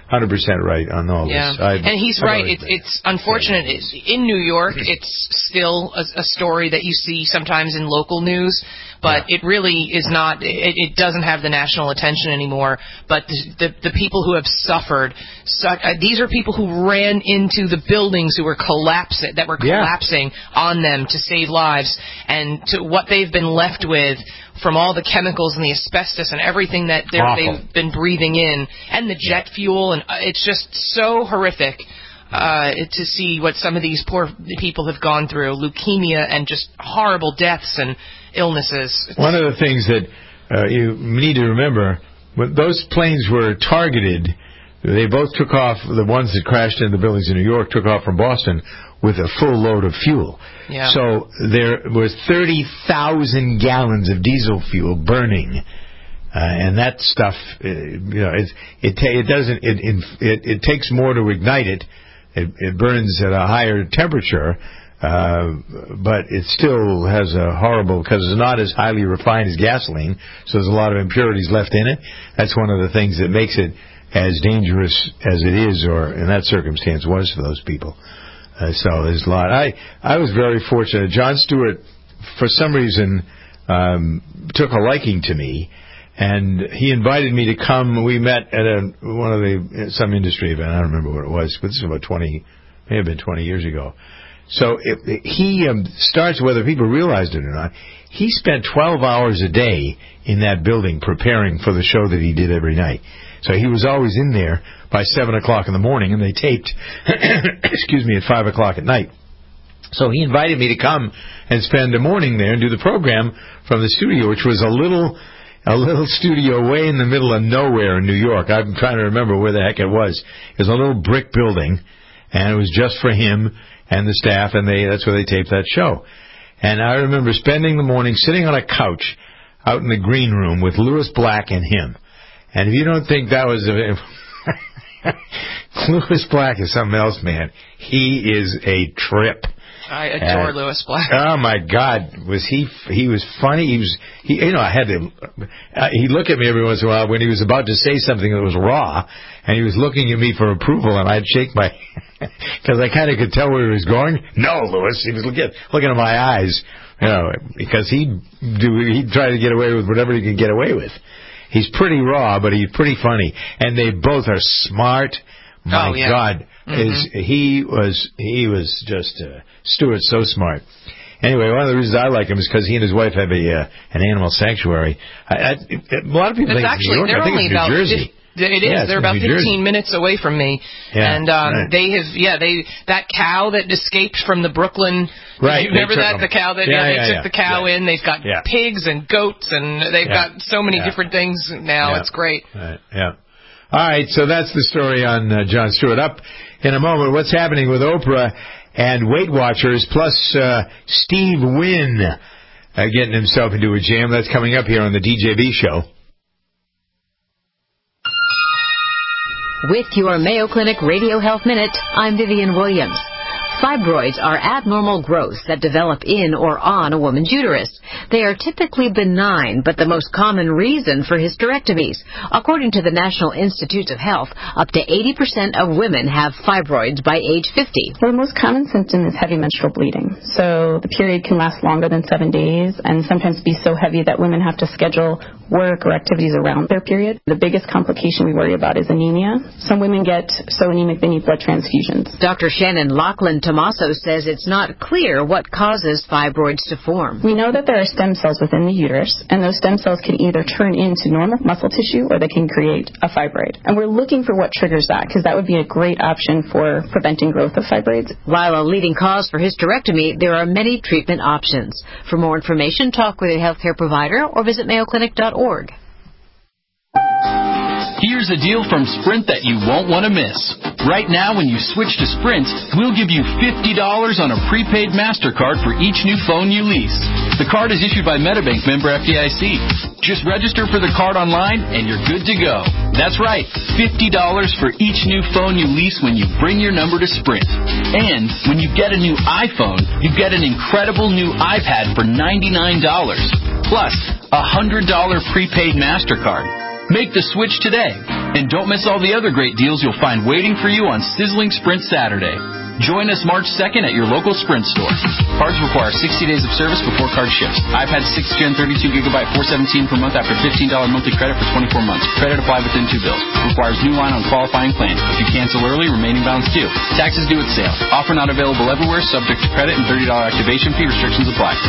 one hundred percent right on all yeah. this. I've, and he's I've right. It's, it's unfortunate. It's, in New York, it's still a, a story that you see sometimes in local news, but yeah. it really is not. It, it doesn't have the national attention anymore. But the the, the people who have suffered, su- uh, these are people who ran into the buildings who were collapsing, that were collapsing yeah. on them to save lives, and to what they've been left with from all the chemicals and the asbestos and everything that they've been breathing in, and the jet fuel, and it's just so horrific uh, to see what some of these poor people have gone through, leukemia and just horrible deaths and illnesses. It's One of the things that uh, you need to remember, when those planes were targeted, they both took off, the ones that crashed into the buildings in New York took off from Boston with a full load of fuel. Yeah. So there was thirty thousand gallons of diesel fuel burning. Uh, and that stuff, uh, you know, it it, ta- it doesn't it, it it takes more to ignite it. It, it burns at a higher temperature, uh, but it still has a horrible, because it's not as highly refined as gasoline, so there's a lot of impurities left in it. That's one of the things that makes it as dangerous as it is, or in that circumstance was for those people. Uh, so there's a lot. I I was very fortunate. Jon Stewart, for some reason, um, took a liking to me, and he invited me to come. We met at a one of the some industry event. I don't remember what it was, but this is about twenty, may have been twenty years ago. So it, it, he um, starts, whether people realized it or not, he spent twelve hours a day in that building preparing for the show that he did every night. So he was always in there by seven o'clock in the morning, and they taped, excuse me, at five o'clock at night. So he invited me to come and spend the morning there and do the program from the studio, which was a little, a little studio way in the middle of nowhere in New York. I'm trying to remember where the heck it was. It was a little brick building, and it was just for him and the staff, and they that's where they taped that show. And I remember spending the morning sitting on a couch out in the green room with Louis Black and him. And if you don't think that was a... Louis Black is something else, man. He is a trip. I adore uh, Louis Black. Oh my God, was he? He was funny. He was. He, you know, I had to. Uh, he'd look at me every once in a while when he was about to say something that was raw, and he was looking at me for approval, and I'd shake my, because I kind of could tell where he was going. No, Louis. He was looking looking at my eyes, you know, because he do he'd try to get away with whatever he could get away with. He's pretty raw, but he's pretty funny, and they both are smart. My oh, yeah. God, mm-hmm. is he was he was just uh, Stewart's so smart. Anyway, one of the reasons I like him is because he and his wife have a uh, an animal sanctuary. I, I, a lot of people it's think actually, it's New York. I think it's New about Jersey. fifty It is. Yeah, They're about New fifteen Jersey. minutes away from me, yeah, and um, right. they have yeah they that cow that escaped from the Brooklyn. Right. Remember that them. the cow that yeah, yeah, they yeah, took yeah. the cow yeah. in. They've got yeah. pigs and goats, and they've yeah. got so many yeah. different things now. Yeah. It's great. Right. Yeah. All right. So that's the story on uh, Jon Stewart. Up in a moment, what's happening with Oprah and Weight Watchers, plus uh, Steve Wynn uh, getting himself into a jam. That's coming up here on the D J B Show. With your Mayo Clinic Radio Health Minute, I'm Vivian Williams. Fibroids are abnormal growths that develop in or on a woman's uterus. They are typically benign, but the most common reason for hysterectomies. According to the National Institutes of Health, up to eighty percent of women have fibroids by age fifty. Well, the most common symptom is heavy menstrual bleeding. So the period can last longer than seven days and sometimes be so heavy that women have to schedule work or activities around their period. The biggest complication we worry about is anemia. Some women get so anemic they need blood transfusions. Doctor Shannon Lachlan Tomaso says it's not clear what causes fibroids to form. We know that there are stem cells within the uterus, and those stem cells can either turn into normal muscle tissue or they can create a fibroid. And we're looking for what triggers that, because that would be a great option for preventing growth of fibroids. While a leading cause for hysterectomy, there are many treatment options. For more information, talk with a healthcare provider or visit mayo clinic dot org. Here's a deal from Sprint that you won't want to miss. Right now, when you switch to Sprint, we'll give you fifty dollars on a prepaid MasterCard for each new phone you lease. The card is issued by Metabank, member F D I C. Just register for the card online and you're good to go. That's right, fifty dollars for each new phone you lease when you bring your number to Sprint. And when you get a new iPhone, you get an incredible new iPad for ninety-nine dollars, plus a one hundred dollars prepaid MasterCard. Make the switch today And don't miss all the other great deals you'll find waiting for you on Sizzling Sprint Saturday. Join us March second at your local Sprint store. Cards require sixty days of service before card ships. iPad sixth gen thirty-two gigabyte four seventeen per month after fifteen dollars monthly credit for twenty-four months. Credit applied within two bills. Requires new line on qualifying plan. If you cancel early, remaining balance due. Taxes due at sale. Offer not available everywhere, subject to credit and thirty dollars activation fee. Restrictions apply.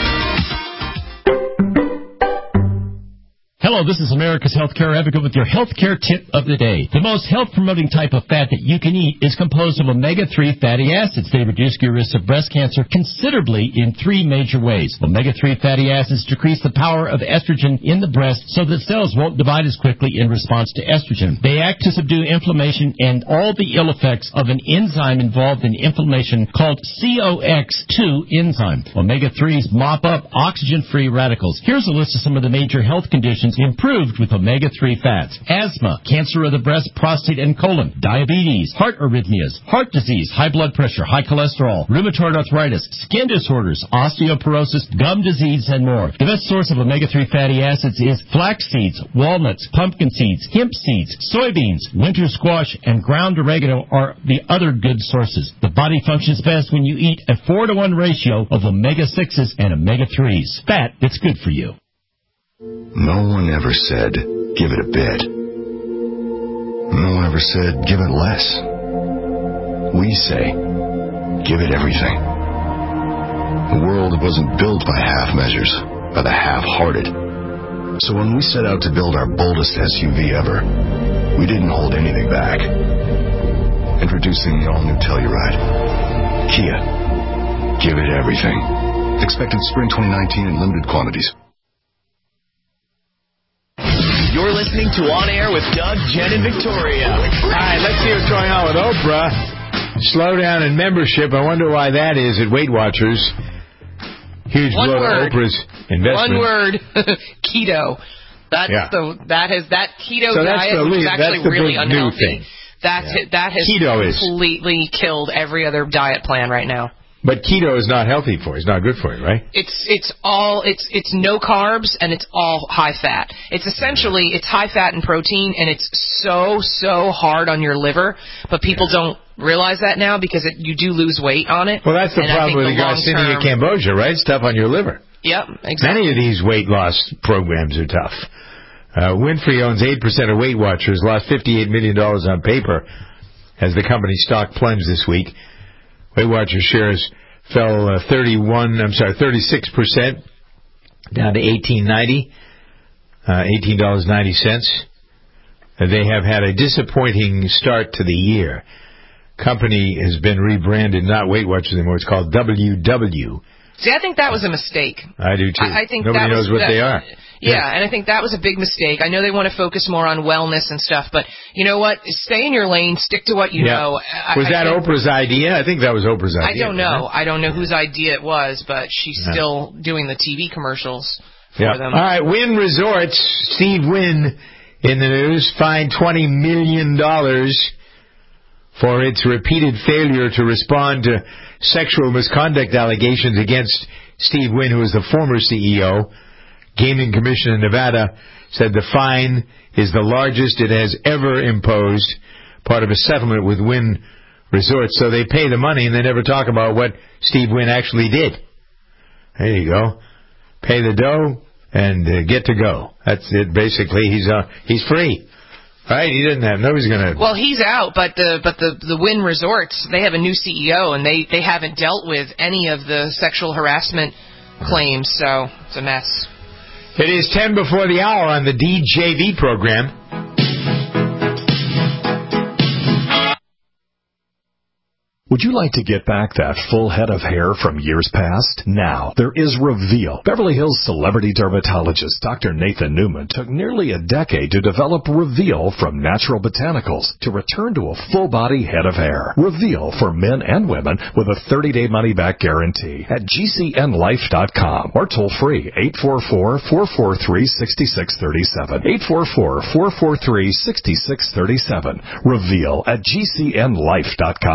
Hello, this is America's Healthcare Advocate with your healthcare tip of the day. The most health-promoting type of fat that you can eat is composed of omega three fatty acids. They reduce your risk of breast cancer considerably in three major ways. omega three fatty acids decrease the power of estrogen in the breast so that cells won't divide as quickly in response to estrogen. They act to subdue inflammation and all the ill effects of an enzyme involved in inflammation called C O X two enzyme. omega threes mop up oxygen-free radicals. Here's a list of some of the major health conditions improved with omega three fats: asthma, cancer of the breast, prostate, and colon, diabetes, heart arrhythmias, heart disease, high blood pressure, high cholesterol, rheumatoid arthritis, skin disorders, osteoporosis, gum disease, and more. The best source of omega three fatty acids is flax seeds, walnuts, pumpkin seeds, hemp seeds, soybeans, winter squash, and ground oregano are the other good sources. The body functions best when you eat a four to one ratio of omega sixes and omega threes. Fat that's good for you. No one ever said, give it a bit. No one ever said, give it less. We say, give it everything. The world wasn't built by half measures, by the half-hearted. So when we set out to build our boldest S U V ever, we didn't hold anything back. Introducing the all-new Telluride. Kia. Give it everything. Expected spring twenty nineteen in limited quantities. You're listening to On Air with Doug, Jen, and Victoria. All right, let's see what's going on with Oprah. Slowdown in membership. I wonder why that is at Weight Watchers. Huge One blow word. to Oprah's investment. One word. Keto. That's Yeah. the that has that keto So that's diet the which is lead- actually that's the really big new unhealthy. thing. That's Yeah. that has Keto is. completely killed every other diet plan right now. But keto is not healthy for you. It's not good for you, right? It's it's all it's it's no carbs and it's all high fat. It's essentially it's high fat and protein, and it's so so hard on your liver. But people don't realize that now because it, you do lose weight on it. Well, that's the And I problem think with the long-term- Garcinia Cambogia, right? Stuff on your liver. Yep, exactly. Many of these weight loss programs are tough. Uh, Winfrey owns eight percent of Weight Watchers, lost fifty-eight million dollars on paper as the company's stock plunged this week. Weight Watchers shares fell uh, thirty-one, I'm sorry, thirty-six percent down to eighteen ninety, uh, eighteen dollars and ninety cents. Uh, they have had a disappointing start to the year. Company has been rebranded, not Weight Watchers anymore. It's called W W. See, I think that was a mistake. I do too. I, I think Nobody that was, knows what that, they are. Yeah, yeah, and I think that was a big mistake. I know they want to focus more on wellness and stuff, but you know what? Stay in your lane. Stick to what you Yeah. know. I, Was I that think, Oprah's idea? I think that was Oprah's I idea. don't know. wasn't I don't know whose idea it was, but she's Yeah. still doing the T V commercials for Yeah. them. All right, Wynn Resorts, Steve Wynn in the news, fined twenty million dollars for its repeated failure to respond to sexual misconduct allegations against Steve Wynn, who is the former C E O. Gaming Commission in Nevada said the fine is the largest it has ever imposed, part of a settlement with Wynn Resorts. So they pay the money and they never talk about what Steve Wynn actually did. There you go. Pay the dough and uh, get to go. That's it. Basically, he's uh, he's free. Right? He didn't have, nobody's going to... Well, he's out, but the but the the Wynn Resorts, they have a new C E O, and they, they haven't dealt with any of the sexual harassment claims, so it's a mess. It is ten before the hour on the D J V program. Would you like to get back that full head of hair from years past? Now, there is Reveal. Beverly Hills celebrity dermatologist Doctor Nathan Newman took nearly a decade to develop Reveal from natural botanicals to return to a full-body head of hair. Reveal for men and women with a thirty-day money-back guarantee at G C N life dot com or toll-free eight four four, four four three, six six three seven. eight four four, four four three, six six three seven. Reveal at G C N life dot com.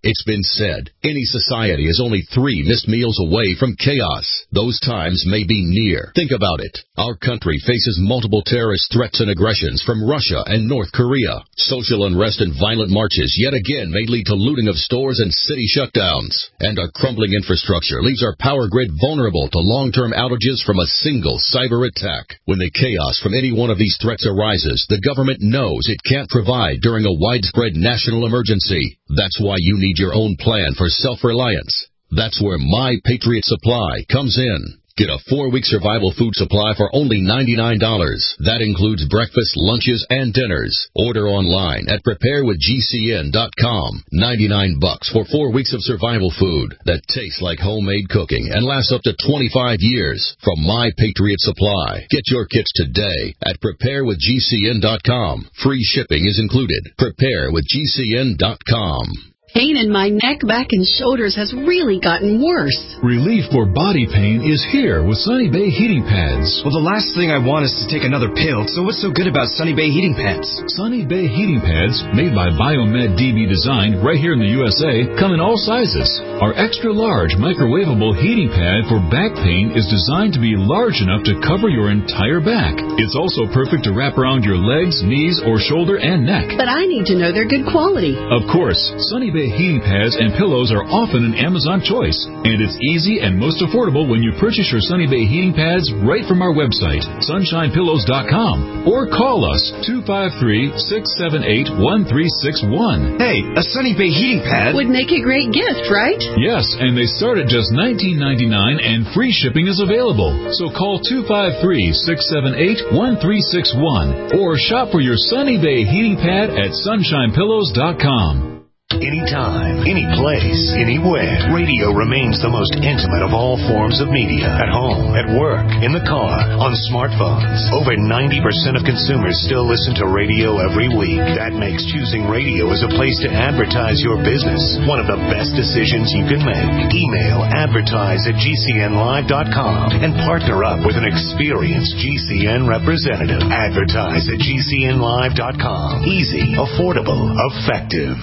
It's been said, any society is only three missed meals away from chaos. Those times may be near. Think about it. Our country faces multiple terrorist threats and aggressions from Russia and North Korea. Social unrest and violent marches yet again may lead to looting of stores and city shutdowns. And our crumbling infrastructure leaves our power grid vulnerable to long-term outages from a single cyber attack. When the chaos from any one of these threats arises, the government knows it can't provide during a widespread national emergency. That's why you need your own plan for self-reliance. That's where My Patriot Supply comes in. Get a four-week survival food supply for only ninety-nine dollars. That includes breakfast, lunches, and dinners. Order online at prepare with G C N dot com. ninety-nine bucks for four weeks of survival food that tastes like homemade cooking and lasts up to twenty-five years from My Patriot Supply. Get your kits today at prepare with G C N dot com. Free shipping is included. prepare with G C N dot com. Pain in my neck, back, and shoulders has really gotten worse. Relief for body pain is here with Sunny Bay Heating Pads. Well, the last thing I want is to take another pill, so what's so good about Sunny Bay Heating Pads? Sunny Bay Heating Pads, made by Biomed D B Design right here in the U S A, come in all sizes. Our extra-large microwavable heating pad for back pain is designed to be large enough to cover your entire back. It's also perfect to wrap around your legs, knees, or shoulder and neck. But I need to know they're good quality. Of course, Sunny Bay heating pads and pillows are often an Amazon choice, and it's easy and most affordable when you purchase your Sunny Bay heating pads right from our website, sunshine pillows dot com, or call us two five three, six seven eight, one three six one. Hey, a Sunny Bay heating pad would make a great gift, right? Yes, and they start at just nineteen ninety-nine dollars and free shipping is available. So call two five three, six seven eight, one three six one or shop for your Sunny Bay heating pad at sunshine pillows dot com. Anytime, any place, anywhere. Radio remains the most intimate of all forms of media. At home, at work, in the car, on smartphones. Over ninety percent of consumers still listen to radio every week. That makes choosing radio as a place to advertise your business one of the best decisions you can make. Email advertise at G C N live dot com and partner up with an experienced G C N representative. Advertise at G C N live dot com. Easy, affordable, effective.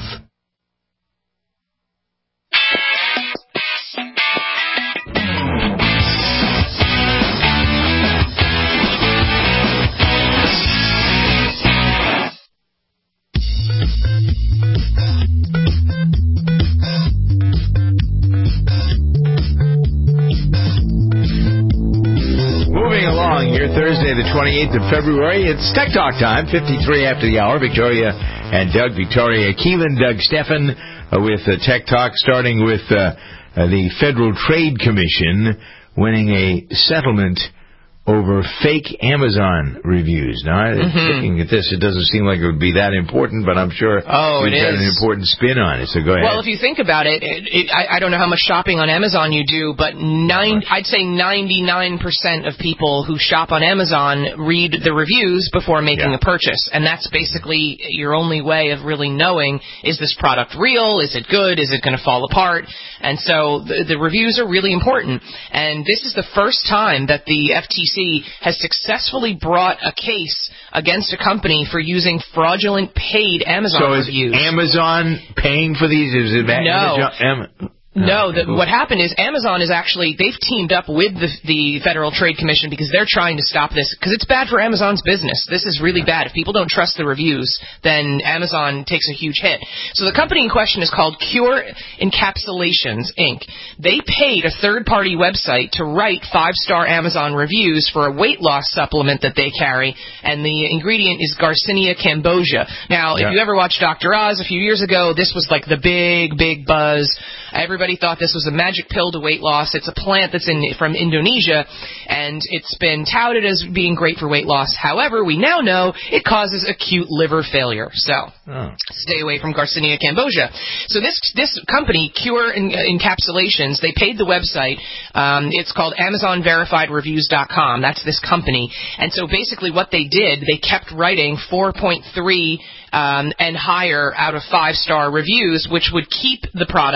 Thursday, the twenty-eighth of February. It's Tech Talk time, fifty-three after the hour. Victoria and Doug, Victoria Keelan, Doug Steffen uh, with uh, Tech Talk, starting with uh, uh, the Federal Trade Commission winning a settlement over fake Amazon reviews. Now, mm-hmm. looking at this, it doesn't seem like it would be that important, but I'm sure oh, we've it got is. an important spin on it, so go ahead. Well, if you think about it, it, it I, I don't know how much shopping on Amazon you do, but nine, I'd say ninety-nine percent of people who shop on Amazon read the reviews before making yeah. a purchase, and that's basically your only way of really knowing, is this product real, is it good, is it going to fall apart? And so the, the reviews are really important, and this is the first time that the F T C has successfully brought a case against a company for using fraudulent paid Amazon so reviews. So is Amazon paying for these? Is it no. Amazon? No, the, what happened is Amazon is actually, they've teamed up with the, the Federal Trade Commission because they're trying to stop this, because it's bad for Amazon's business. This is really bad. If people don't trust the reviews, then Amazon takes a huge hit. So the company in question is called Cure Encapsulations, Incorporated. They paid a third-party website to write five-star Amazon reviews for a weight loss supplement that they carry, and the ingredient is Garcinia cambogia. Now, yeah. if you ever watched Doctor Oz a few years ago, this was like the big, big buzz. Everybody thought this was a magic pill to weight loss. It's a plant that's in from Indonesia, and it's been touted as being great for weight loss. However, we now know it causes acute liver failure. So oh. stay away from Garcinia cambogia. So this this company, Cure Encapsulations, they paid the website. Um, it's called Amazon Verified Reviews dot com. That's this company. And so basically what they did, they kept writing four point three Um, and higher out of five-star reviews, which would keep the product at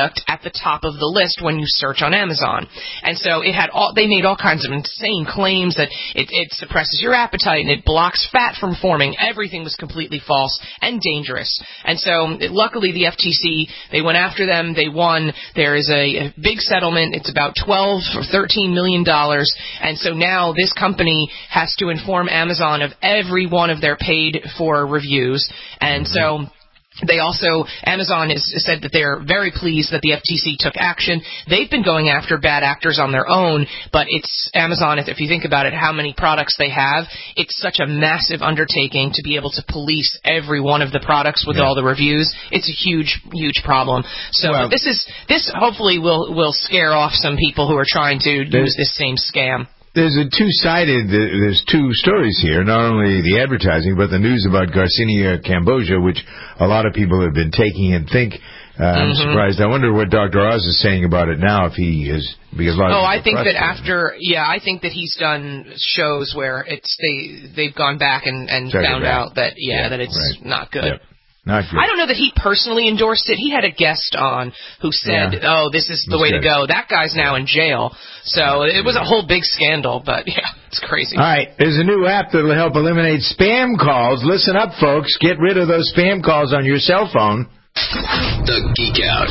the top of the list when you search on Amazon. And so it had all, they made all kinds of insane claims that it, it suppresses your appetite and it blocks fat from forming. Everything was completely false and dangerous. And so it, luckily the F T C, they went after them. They won. There is a, a big settlement. It's about twelve or thirteen million dollars. And so now this company has to inform Amazon of every one of their paid for reviews. And so they also, Amazon has said that they're very pleased that the F T C took action. They've been going after bad actors on their own, but it's Amazon, if you think about it, how many products they have, it's such a massive undertaking to be able to police every one of the products with yeah. all the reviews. It's a huge, huge problem. So well, this is, this hopefully will, will scare off some people who are trying to use this same scam. There's a two-sided, there's two stories here, not only the advertising, but the news about Garcinia Cambogia, which a lot of people have been taking and think, uh, I'm mm-hmm. surprised. I wonder what Doctor Oz is saying about it now, if he is, because a lot of Oh, I think that after, yeah, I think that he's done shows where it's, they, they've gone back and, and found out that, yeah, yeah, that it's right. not good. Yep. Not good. I don't know that he personally endorsed it. He had a guest on who said, yeah. oh, this is the way good. to go. That guy's now in jail. So it was a whole big scandal, but yeah, it's crazy. All right, there's a new app that will help eliminate spam calls. Listen up, folks. Get rid of those spam calls on your cell phone. The Geek Out.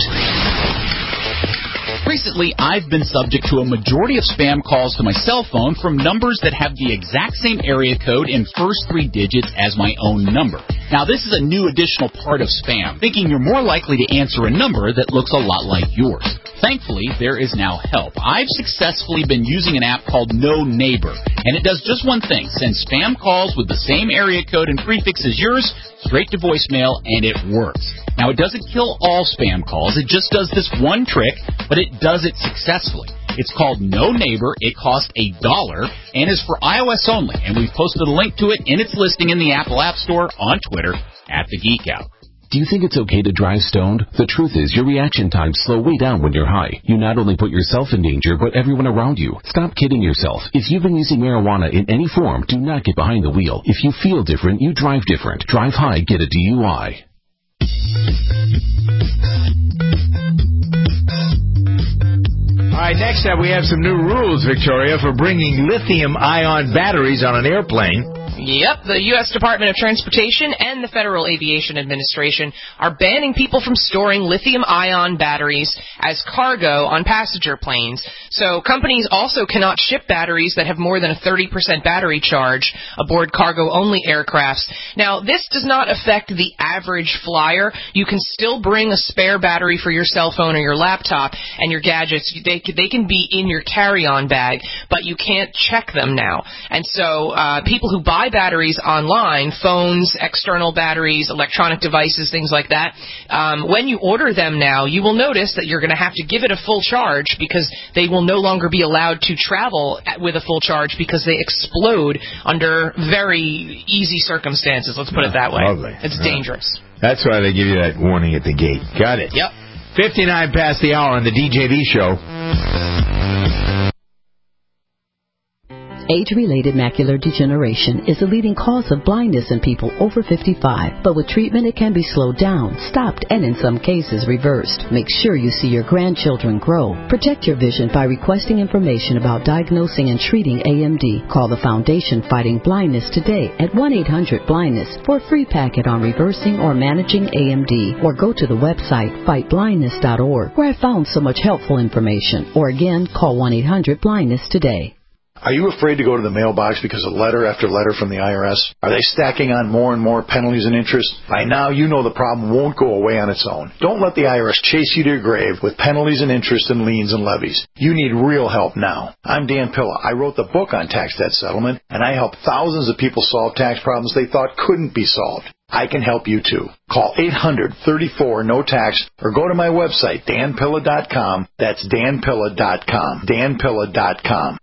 Recently, I've been subject to a majority of spam calls to my cell phone from numbers that have the exact same area code and first three digits as my own number. Now, this is a new additional part of spam, thinking you're more likely to answer a number that looks a lot like yours. Thankfully, there is now help. I've successfully been using an app called No Neighbor, and it does just one thing, send spam calls with the same area code and prefix as yours straight to voicemail, and it works. Now, it doesn't kill all spam calls. It just does this one trick, but it does it successfully. It's called No Neighbor. It costs a dollar and is for iOS only, and we've posted a link to it in its listing in the Apple App Store, on Twitter, at The Geek Out. Do you think it's okay to drive stoned? The truth is, your reaction times slow way down when you're high. You not only put yourself in danger, but everyone around you. Stop kidding yourself. If you've been using marijuana in any form, do not get behind the wheel. If you feel different, you drive different. Drive high, get a D U I. All right, next up we have some new rules, Victoria, for bringing lithium-ion batteries on an airplane. Yep, the U S Department of Transportation and the Federal Aviation Administration are banning people from storing lithium-ion batteries as cargo on passenger planes. So companies also cannot ship batteries that have more than a thirty percent battery charge aboard cargo-only aircrafts. Now, this does not affect the average flyer. You can still bring a spare battery for your cell phone or your laptop and your gadgets. They, they can be in your carry-on bag, but you can't check them now. And so uh, people who buy batteries online, phones, external batteries, electronic devices, things like that, um, when you order them now, you will notice that you're going to have to give it a full charge because they will no longer be allowed to travel with a full charge because they explode under very easy circumstances. Let's put it that way. Lovely. It's yeah. dangerous. That's why they give you that warning at the gate. Got it. Yep. fifty-nine past the hour on the D J V show. Age-related macular degeneration is the leading cause of blindness in people over fifty-five. But with treatment, it can be slowed down, stopped, and in some cases reversed. Make sure you see your grandchildren grow. Protect your vision by requesting information about diagnosing and treating A M D. Call the Foundation Fighting Blindness today at one eight hundred blindness for a free packet on reversing or managing A M D. Or go to the website fight blindness dot org, where I found so much helpful information. Or again, call one eight hundred blindness today. Are you afraid to go to the mailbox because of letter after letter from the I R S? Are they stacking on more and more penalties and interest? By now, you know the problem won't go away on its own. Don't let the I R S chase you to your grave with penalties and interest and liens and levies. You need real help now. I'm Dan Pilla. I wrote the book on tax debt settlement, and I help thousands of people solve tax problems they thought couldn't be solved. I can help you too. Call eight hundred, thirty-four, no tax or go to my website, dan pilla dot com. That's dan pilla dot com. dan pilla dot com.